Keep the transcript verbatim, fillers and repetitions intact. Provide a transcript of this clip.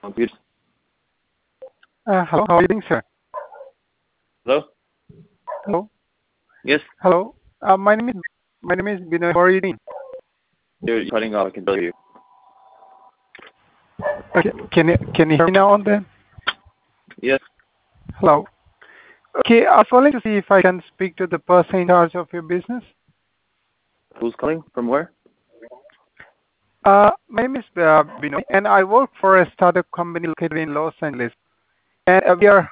Good. Uh, hello, how are you doing, sir? Hello? Hello, Yes, hello. Uh, my name is my name is Binoy. How are you doing? you're cutting off. I can tell you. Okay, can you can you hear me now on then? Yes. Hello. Okay, I was calling to see if I can speak to the person in charge of your business. Who's calling? From where? Uh, my name is uh, Binoy, and I work for a startup company located in Los Angeles. And uh, we are